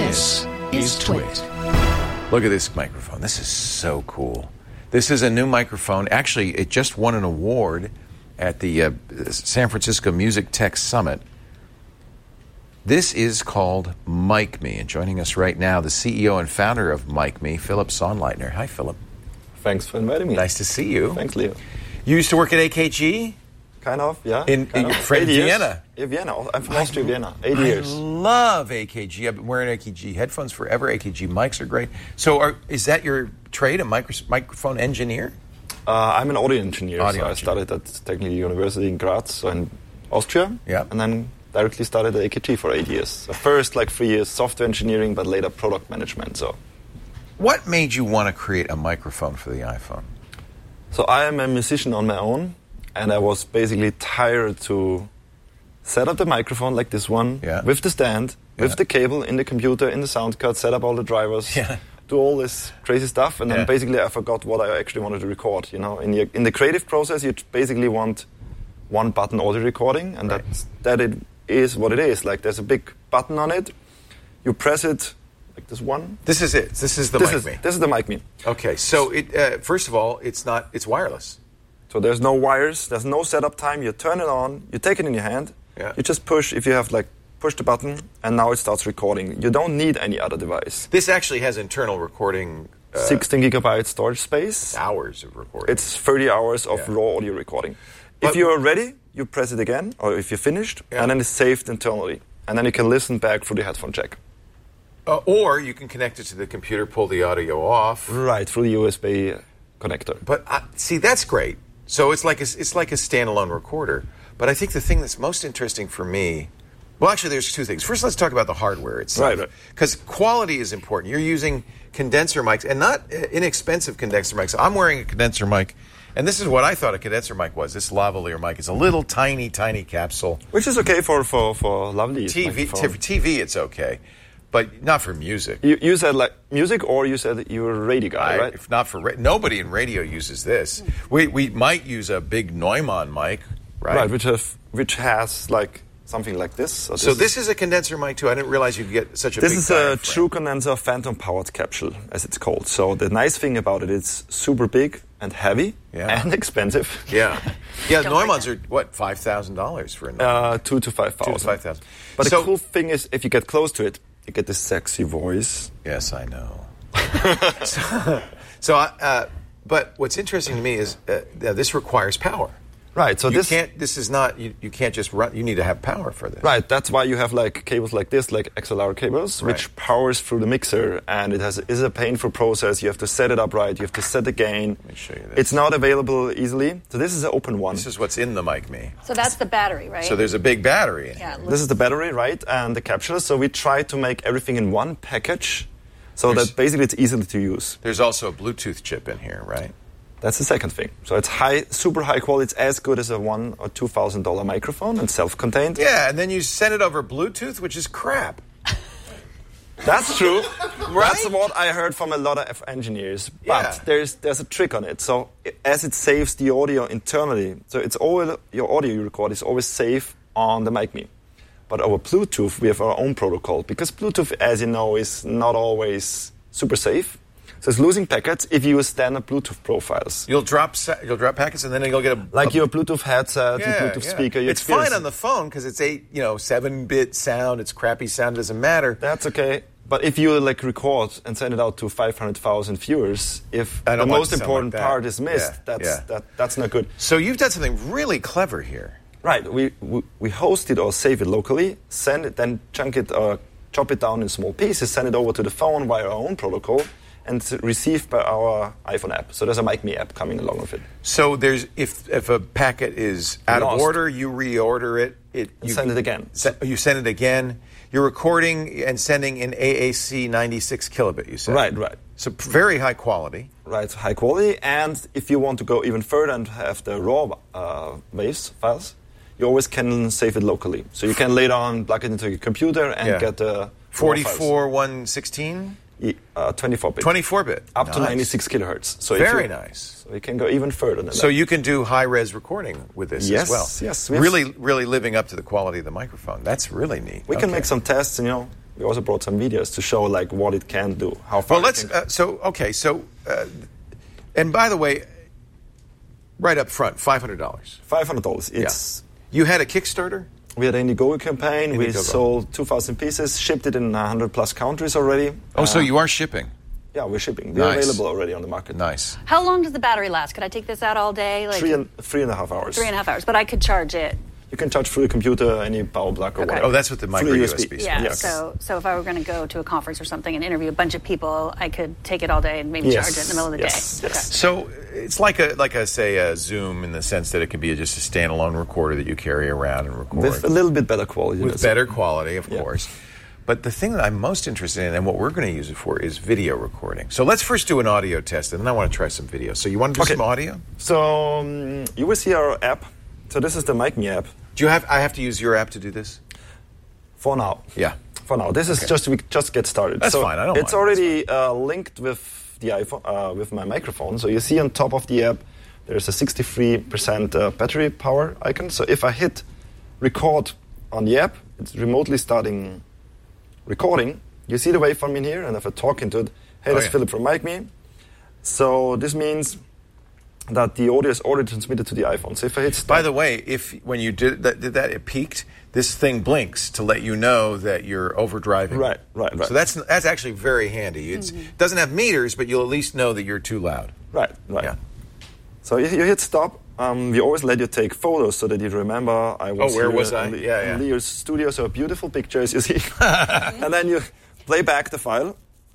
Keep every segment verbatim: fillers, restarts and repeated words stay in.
This is Twit. Look at this microphone. This is so cool. This is a new microphone. Actually, it just won an award at the uh, San Francisco Music Tech Summit. This is called MicMe. And joining us right now, the C E O and founder of MicMe, Philipp Sonnleitner. Hi, Philipp. Thanks for inviting me. Nice to see you. Thanks, Leo. You used to work at A K G? Kind of, yeah. In, kind in of. Fred, Vienna? In Vienna. I'm from Austria, Vienna. Eight I years. I love A K G. I've been wearing A K G headphones forever. A K G mics are great. So are, is that your trade, a micro, microphone engineer? Uh, I'm an audio engineer. Audio so engineer. I studied at Technical University in Graz, so in Austria. Yeah. And then directly started at A K G for eight years. So first, like three years software engineering, but later product management. So, What made you want to create a microphone for the iPhone? so I am a musician on my own, and I was basically tired to set up the microphone like this one, Yeah. with the stand, Yeah. with the cable in the computer, in the sound card, set up all the drivers, Yeah. do all this crazy stuff, and then Yeah. basically I forgot what I actually wanted to record. You know, in the in the creative process, you basically want one button audio recording, and Right. that's, that it is what it is. Like there's a big button on it, you press it like this one. This is it. This is the this MicMe. is this is the MicMe. Okay, so it uh, first of all, it's not. It's wireless. So there's no wires, there's no setup time. You turn it on, you take it in your hand, Yeah. you just push. If you have like push the button, and now it starts recording. You don't need any other device. This actually has internal recording. Uh, sixteen gigabyte storage space. hours of recording. It's thirty hours of Yeah. raw audio recording. But- If you are ready, you press it again, or if you're finished, Yeah. and then it's saved internally. And then you can listen back through the headphone jack. uh, or you can connect it to the computer, pull the audio off. Right, through the U S B connector. But uh, see, that's great. So it's like a, it's like a standalone recorder. But I think the thing that's most interesting for me, well, actually, there's two things. First, let's talk about the hardware itself, Right, right. Because quality is important. You're using condenser mics, and not uh, inexpensive condenser mics. I'm wearing a condenser mic, and this is what I thought a condenser mic was. This lavalier mic. It's a little tiny, tiny capsule. Which is okay for, for, for lovely T V, microphone. t- T V, it's okay, but not for music. You, you said like music, or you said you're a radio guy, I- right? If not for ra- nobody in radio uses this. We we might use a big Neumann mic, right? Right, which have which has like something like this. So this is a condenser mic too. I didn't realize you could get such a This big is a diaphragm. true condenser phantom powered capsule, as it's called. So the nice thing about it, it's super big and heavy Yeah. and expensive. Yeah, yeah. Don't Neumanns like are what five thousand dollars for a Neumann. Uh, two to five thousand. Two to five thousand. But So- the cool thing is, if you get close to it, you get this sexy voice. Yes, I know. so, so I, uh, but what's interesting to me is uh, that this requires power. Right. So You this. can't. This is not. You, you can't just run. You need to have power for this. Right. That's why you have like cables like this, like X L R cables, Right. which powers through the mixer, and it has is a painful process. You have to set it up right. You have to set the gain. Let me show you this. It's not available easily. So this is an open one. This is what's in the MicMe. So that's the battery, right? So there's a big battery in yeah. here. it This is the battery, right, and the capsule. So we try to make everything in one package, so There's- that basically it's easy to use. There's also a Bluetooth chip in here, right? That's the second thing. So it's high, super high quality. It's as good as a one or two thousand dollar microphone and self-contained. Yeah, and then you send it over Bluetooth, which is crap. That's true. Right? That's what I heard from a lot of engineers. But Yeah. there's there's a trick on it. So i- as it saves the audio internally, so it's always your audio you record is always safe on the MicMe. But our Bluetooth, we have our own protocol because Bluetooth, as you know, is not always super safe. So it's losing packets if you use standard Bluetooth profiles. You'll drop sa- you'll drop packets, and then you'll get a Like a, your Bluetooth headset, yeah, your Bluetooth yeah. speaker. You It's experience- fine on the phone because it's eight, you know, seven bit sound. It's crappy sound. Doesn't matter. That's okay. But if you like record and send it out to five hundred thousand viewers, if I the don't want most it to sound important like that. part is missed, Yeah, that's yeah. That, that's not good. So you've done something really clever here. Right. We, we we host it or save it locally, send it, then chunk it or chop it down in small pieces, send it over to the phone via our own protocol, and it's received by our iPhone app. So there's a MicMe app coming along with it. So there's if if a packet is out of Lost. order, you reorder it. It And you send it again. se- you send it again. You're recording and sending in A A C ninety-six kilobit. You said Right, right. So p- very high quality. Right, high quality. And if you want to go even further and have the raw uh, waves files, you always can save it locally. So you can later on plug it into your computer and Yeah. get the raw files. forty-four one sixteen. Uh, twenty-four bit. twenty-four bit. Up to Nice. ninety-six kilohertz. So if Very you, nice. So you can go even further than So that. you can do high-res recording with this Yes, as well. yes, we have- Really, really living up to the quality of the microphone. That's really neat. We can Okay. make some tests, and you know, we also brought some videos to show like what it can do, how far. Well, let's. It can Uh, so okay, so, uh, and by the way, right up front, five hundred dollars. five hundred dollars. It's. Yeah. You had a Kickstarter. We had an Indiegogo campaign. Indiegogo. We sold two thousand pieces, shipped it in one hundred plus countries already. Oh, uh, so you are shipping. Yeah, we're shipping. We're Nice. available already on the market. Nice. How long does the battery last? Could I take this out all day? Like Three and three and a half hours. three and a half hours, but I could charge it. You can charge through the computer, any power plug or Okay. whatever. Oh, that's what the micro Fully U S B. is. Yeah. Yes. So, so if I were going to go to a conference or something and interview a bunch of people, I could take it all day and maybe Yes. charge it in the middle of the Yes. day. Yes. So it's like a like a say a Zoom in the sense that it can be just a standalone recorder that you carry around and record With a little bit better quality. with that's better quality, of Yeah. course. But the thing that I'm most interested in and what we're going to use it for is video recording. So let's first do an audio test, and then I want to try some video. So you want to do Okay. some audio? So um, you will see our app. So this is the Mic Me app. Do you have? I have to use your app to do this? For now. Yeah. For now, this is Okay. just we just get started. That's so fine, I don't It's mind, already uh, linked with the iPhone, uh, with my microphone. So you see on top of the app, there's a sixty-three percent uh, battery power icon. So if I hit record on the app, it's remotely starting recording. You see the waveform in here, and if I talk into it, hey, Oh, that's yeah. Philip from Mic Me. So this means that the audio is already transmitted to the iPhone. So if I hit stop, By the way, if when you did that, did that, it peaked. This thing blinks to let you know that you're overdriving. Right, right, right. So that's that's actually very handy. It doesn't have meters, but you'll at least know that you're too loud. right, right. Yeah. So you, you hit stop. Um, we always let you take photos so that you remember I was Oh, where here was I? in, Le- Yeah, yeah. in Leo's studio. So beautiful pictures you see. And then you play back the file.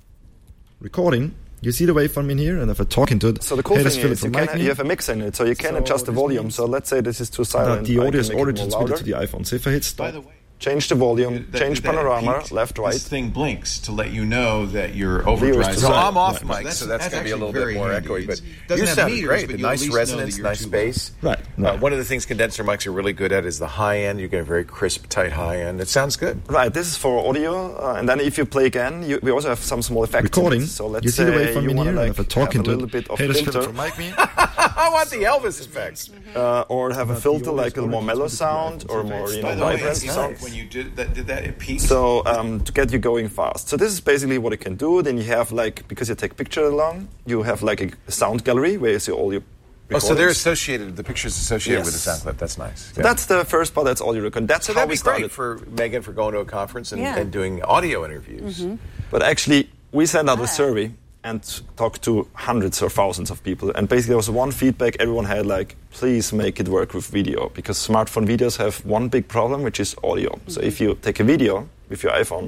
Recording. You see the waveform in here, and if I talk into it, so the cool hey, thing that's Philip is you, from can Mic ha- Me. you have a mixer in it, so you can So adjust the this volume. means So let's say this is too that silent. the I audio is can make already it more transmitted to louder. the iPhone. So if I hit stop, By the way, Change the volume, that- change that it panorama, peaked, left, right. This thing blinks to let you know that you're Leo's overdriving. to So side. I'm off Right. mic, So so that's- that's, that's going to be a actually little bit very more handy. echoey. It's- But doesn't you have sounded meters, great. but The you'll at nice least know resonance, that you're nice too bass. Right, Uh, right. one of the things condenser mics are really good at is the high end. You get a very crisp, tight high end. It sounds good. Right, this is for audio, uh, and then if you play again, you, we also have some small effects. in Recording. it. So let's You see the say waveform you in wanna, here, and like, if I talk have into a it, little bit of hey, that's filter, Philip from Mic Me. I want the Elvis effects. uh, or have a filter audio is like a more already mellow transmitted to the sound, or iPhone. more you By know the way, vibrant that's sound. nice. When you did that, did that, it peaked. So um, to get you going fast. So this is basically what it can do. Then you have like, because you take picture along, you have like a sound gallery where you see all your Oh, so they're recordings. associated. The pictures associated with the Yes. sound clip. That's nice. So that's the first part. That's all you record. That's so how that'd we be started. great for Megan for going to a conference and, Yeah. and doing audio interviews. But actually, we sent out Ah. a survey and talked to hundreds or thousands of people. And basically, there was one feedback everyone had like, please make it work with video. Because smartphone videos have one big problem, which is audio. So if you take a video with your iPhone,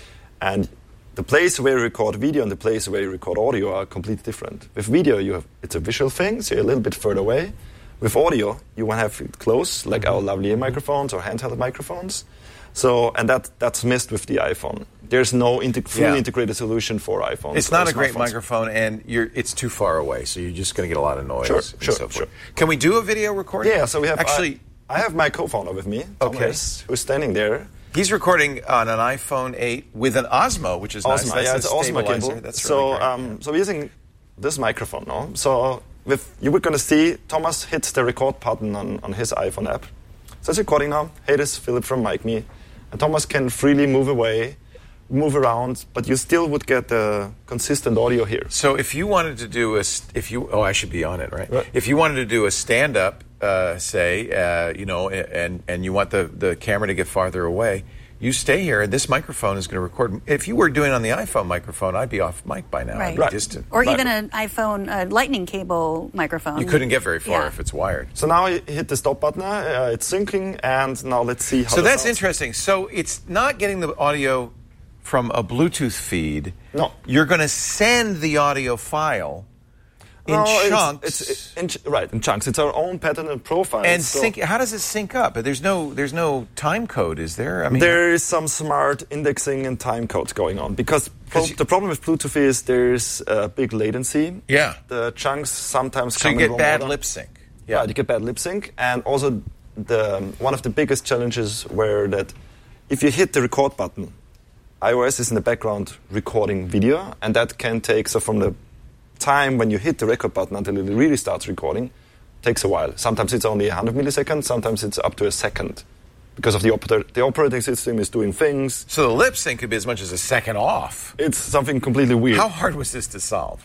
and the place where you record video and the place where you record audio are completely different. With video, you have it's a visual thing, so you're a little bit further away. With audio, you want to have it close, like our lavalier microphones or handheld microphones. So, and that that's missed with the iPhone. There's no integ- fully Yeah. integrated solution for iPhones. It's not or a great smartphones. microphone, and you're it's too far away, so you're just going to get a lot of noise. Sure, and sure, so forth. sure. Can we do a video recording? Yeah, so we have actually. I, I have my co-founder with me, Okay. Thomas, who's standing there. He's recording on an iPhone eight with an Osmo, which is nice. Osmo, That's yeah, a it's Osmo stabilizer. gimbal. That's so, really great. um, so we're using this microphone now. So, with you were going to see Thomas hits the record button on, on his iPhone app. So it's recording now. Hey, this is Philip from Mic Me, and Thomas can freely move away, move around, but you still would get the consistent audio here. So if you wanted to do a, st- if you, oh, I should be on it, right? Right. If you wanted to do a stand-up, uh, say, uh, you know, and and you want the the camera to get farther away, you stay here, and this microphone is going to record. If you were doing it on the iPhone microphone, I'd be off mic by now. I'd Right. be Right. distant. Or Right. even an iPhone uh, lightning cable microphone. You couldn't get very far Yeah. if it's wired. So now you hit the stop button. Uh, it's syncing, and now let's see how. So that that's sounds. interesting. So it's not getting the audio from a Bluetooth feed. No. You're going to send the audio file in No, it's- chunks. It's, in, ch- right, in chunks. It's our own pattern and profile. and so sync. How does it sync up? There's no. There's no time code, is there? I mean, There is some smart indexing and time codes going on because pro- 'Cause you- the problem with Bluetooth is there's a big latency. Yeah. The chunks sometimes so come you in get wrong bad order. lip sync. Yeah, you get bad lip sync, and also the one of the biggest challenges where that if you hit the record button, iOS is in the background recording video, and that can take so from the time when you hit the record button until it really starts recording takes a while. Sometimes it's only one hundred milliseconds, sometimes it's up to a second because of the operator. The operating system is doing things. So the lip sync could be as much as a second off. It's something completely weird. How hard was this to solve?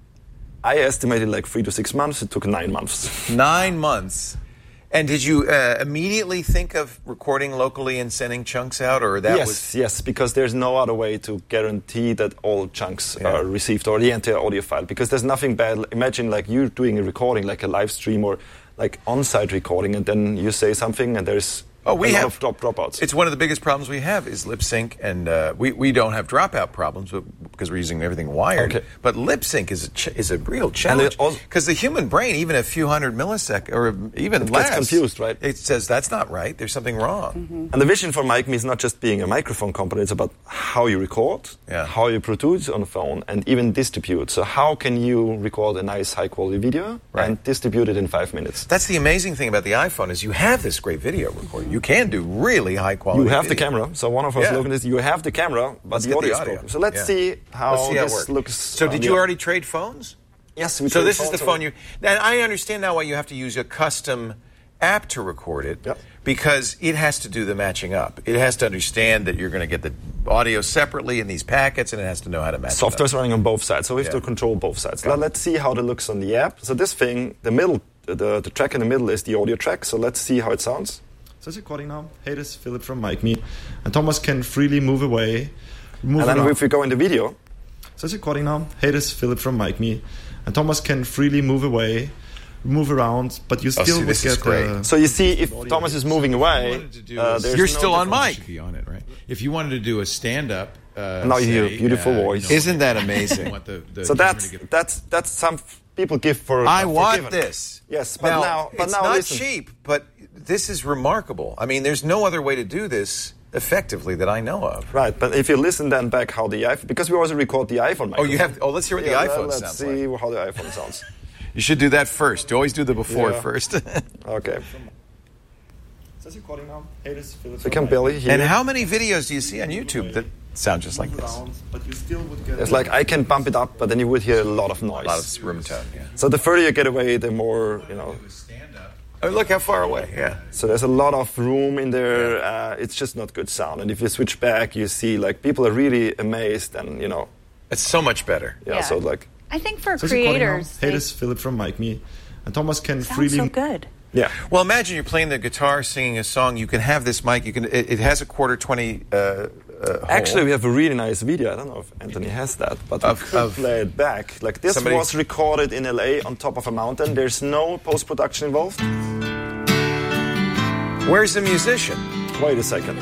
I estimated like three to six months. It took nine months. Nine months. And did you uh, immediately think of recording locally and sending chunks out, or that yes, was... Yes, because there's no other way to guarantee that all chunks Yeah. are received, or the entire audio file, because there's nothing bad. Imagine like you doing a recording, like a live stream or like on-site recording, and then you say something and there's Oh, we a lot have of drop dropouts. It's one of the biggest problems we have is lip sync, and uh, we we don't have dropout problems but, because we're using everything wired. Okay. But lip sync is a ch- is a real challenge because the human brain, even a few hundred milliseconds or even It less, gets confused, right? It says that's not right. There's something wrong. Mm-hmm. And the vision for MicMe is not just being a microphone company, it's about how you record, Yeah. how you produce on the phone, and even distribute. So how can you record a nice high-quality video Right. and distribute it in five minutes? That's the amazing thing about the iPhone is you have this great video recorder. You can do really high quality. You have the video. camera. So one of our Yeah. slogans is you have the camera, but Let's the get audio the is audio. broken. So let's Yeah. see how Let's see how it this works. looks. So on did the- you already trade phones? Yes, we So trade this is the phones phone already. you. Now I understand now why you have to use a custom app to record it Yep. because it has to do the matching up. It has to understand that you're going to get the audio separately in these packets, and it has to know how to match it up. Software's running on both sides, so we have Yeah. to control both sides. Got Now it. let's see how it looks on the app. So this thing, the middle, the, the track in the middle is the audio track. So let's see how it sounds. So it's recording now. Hey, this is Philip from MicMe. And Thomas can freely move away. Move And then around. if we go in the video, So it's recording now. Hey, this is Philip from MicMe. And Thomas can freely move away, move around, but you still see, would this is get great. the... so you see if Thomas is moving away, wanted to do uh, is- there's You're no still on difference. mic. Be on it, right? If you wanted to do a stand-up, uh, Now you hear say, a beautiful uh, voice. you know, Isn't that amazing? want the, the So camera that's to get- that's that's some people give for. I for want given. this. Yes, but now, but it's now not listen. cheap, but this is remarkable. I mean, there's no other way to do this effectively that I know of. Right, but if you listen then back how the iPhone, because we also record the iPhone. Oh, you microphone. have. Oh, let's hear what Yeah, the iPhone let's sounds see like. how the iPhone sounds. You should do that first. You always do the before Yeah. first. Okay, So it's recording now. Hey, this is Philip so from you can MicMe. barely hear. and how many videos do you see on YouTube that sound just like Move this? around, but you still would get... It's like I can bump it up, but then you would hear a lot of noise. A lot of room tone. Yeah. So the further you get away, the more you know. Oh, look how far away. Yeah. So there's a lot of room in there. Uh, it's just not good sound. And if you switch back, you see like people are really amazed, and you know, It's so much better. yeah. Yeah. So like, I think for So it's recording now. creators, Hey, they this is Philip from MicMe. And Thomas can sound freely... so good. yeah. Well, imagine you're playing the guitar, singing a song. You can have this mic. You can. It, it has a quarter twenty. Uh, uh, hole. Actually, we have a really nice video. I don't know if Anthony has that, but Of- we could of- play it back. Like this somebody- was recorded in L A on top of a mountain. There's no post-production involved. Where's the musician? Wait a second.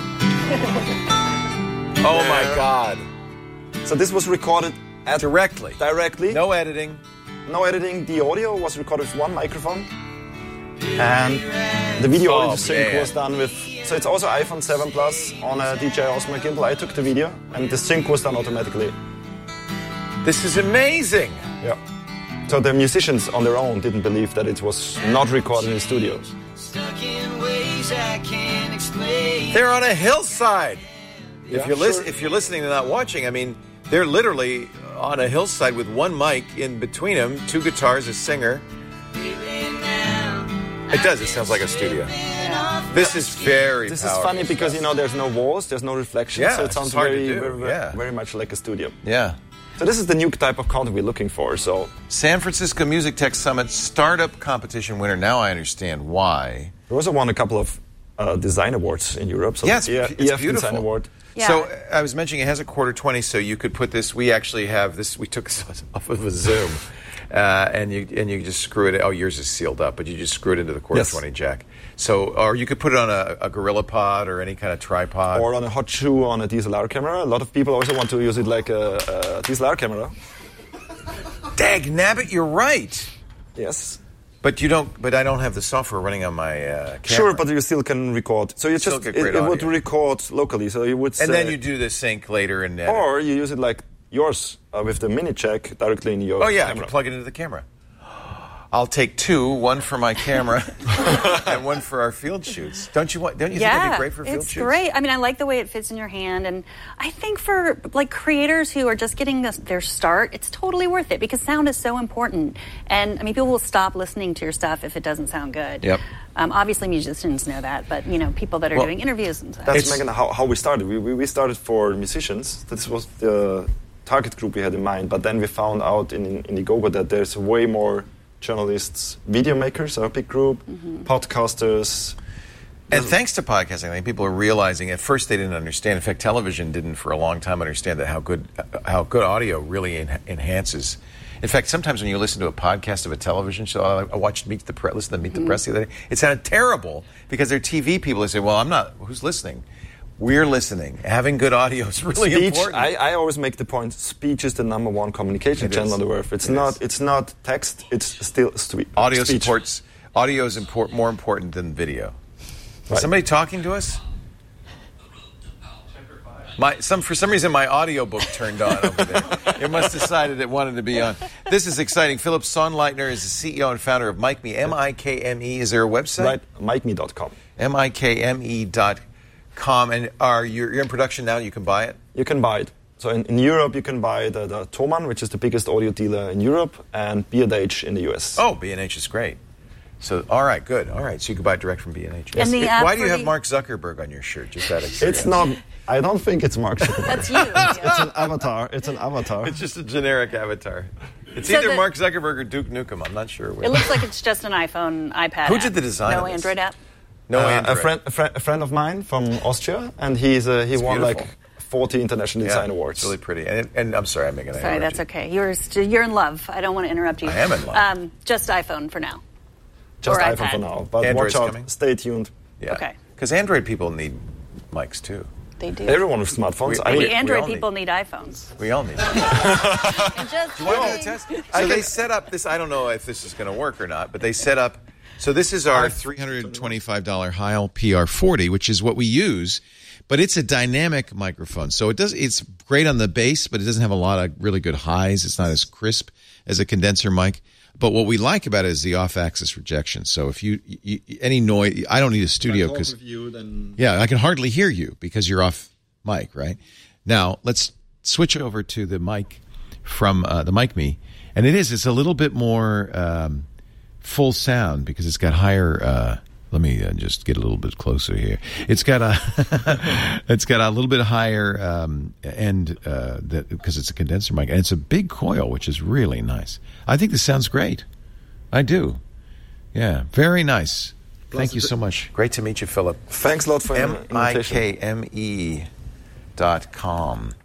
Oh my God! So this was recorded at Directly. directly. No editing. No editing. The audio was recorded with one microphone, and the video Oh, audio sync man. was done with. So it's also iPhone seven Plus on a D J I Osmo gimbal. I took the video, and the sync was done automatically. This is amazing. Yeah. So the musicians on their own didn't believe that it was not recorded in studios. They're on a hillside. Yeah, if you're lis- sure. if you're listening and not watching, I mean, they're literally on a hillside with one mic in between them, two guitars, a singer. It does. It sounds like a studio. This is very. This is powerful funny because stuff. you know there's no walls, there's no reflection, Yeah, so it it's sounds hard to very, do, very, yeah. very much like a studio. Yeah. So this is the new type of content we're looking for. So San Francisco Music Tech Summit startup competition winner. Now I understand why. we also won a couple of uh, design awards in Europe. So Yeah, it's, E F it's beautiful. Design Award. Yeah. So uh, I was mentioning it has a quarter twenty, so you could put this. We actually have this. We took this off of a Zoom, uh, and you and you just screw it. Oh, yours is sealed up, but you just screw it into the quarter Yes. twenty jack. So, or you could put it on a, a Gorilla Pod or any kind of tripod. Or on a hot shoe on a D S L R camera. A lot of people also want to use it like a, a D S L R camera. Dag nabbit, you're right. Yes. But you don't. But I don't have the software running on my uh, camera. Sure, but you still can record. So you Still just get it, great it would audio. record locally. So you would say, and then you do the sync later and. edit. or you use it like yours uh, with the mini jack directly in your Oh yeah, I camera. can plug it into the camera. I'll take two, one for my camera and one for our field shoots. Don't you want? Don't you think Yeah, it'd be great for field it's shoots? great. I mean, I like the way it fits in your hand, and I think for like creators who are just getting this, their start, it's totally worth it because sound is so important. And I mean, people will stop listening to your stuff if it doesn't sound good. Yep. Um, obviously, musicians know that, but you know, people that are Well, doing interviews and stuff. That's It's- Megan, how, how we started. We, we, we started for musicians. This was the target group we had in mind. But then we found out in, in Indiegogo that there's way more journalists, video makers are a big group, Mm-hmm. podcasters. And thanks to podcasting, I think people are realizing. At first, they didn't understand. In fact, television didn't for a long time understand that how good how good audio really en- enhances. In fact, sometimes when you listen to a podcast of a television show, I I watched Meet the Press. Listen to Meet the Press the other day. It sounded terrible because they're T V people. They say, "Well, I'm not. Who's listening?" We're listening. Having good audio is really Speech, important. I, I always make the point, speech is the number one communication It channel is. on the earth. It's It not is. It's not text, it's still spe- audio speech. supports. Audio is import, more important than video. Is Right. somebody talking to us? My, some, for some reason, my audiobook turned on over there. It must have decided it wanted to be on. This is exciting. Philip Sonnleitner is the C E O and founder of MikeMe, M I K M E. Is there a website? Right, mike me dot com. M I K M E dot com. And are you're, you're in production now? You can buy it? You can buy it. So in, in Europe, you can buy the, the Thomann, which is the biggest audio dealer in Europe, and B and H in the U S. Oh, B and H is great. So, all right, good. All right, so you can buy it direct from B and H. And the app Why do you for have the- Mark Zuckerberg on your shirt? Just out of It's curiosity. not, I don't think it's Mark Zuckerberg. That's you. Yeah. It's an avatar. It's an avatar. It's just a generic avatar. It's So either the- Mark Zuckerberg or Duke Nukem. I'm not sure. Which. It looks like it's just an iPhone, iPad. Who app. did the design No of this? Android app. No Uh, Android. a friend, a, fri- a friend of mine from Austria, and he's uh, he It's won beautiful. like forty international Yeah, design awards. It's really pretty. And, and I'm sorry, I'm making an Sorry, that's okay. You're st- you're in love. I don't want to interrupt you. I am in love. Um, just iPhone for now. Just or iPhone iPad. for now, but Android's watch out. coming? Stay tuned. Yeah. Okay. Because Android people need mics too. They do. Everyone with smartphones. We- I the mean, we Android all need- people need iPhones. We all need. And just Do you want to do the kidding. test? So they set up this. I don't know if this is going to work or not, but they set up. So this is our three hundred twenty-five dollars Heil P R forty, which is what we use, but it's a dynamic microphone. So it does. It's great on the bass, but it doesn't have a lot of really good highs. It's not as crisp as a condenser mic. But what we like about it is the off-axis rejection. So if you, you any noise, I don't need a studio because yeah, I can hardly hear you because you're off mic, right? Now let's switch over to the mic from uh, the MikeMe, and it is. It's a little bit more. Um, full sound because it's got higher uh let me uh, just get a little bit closer here. It's got a it's got a little bit higher um end uh that, because it's a condenser mic, and it's a big coil, which is really nice. I think this sounds great. I do. Yeah, very nice. Thank you so much. Great to meet you, Philip. thanks a lot for the M I invitation. K M E dot com.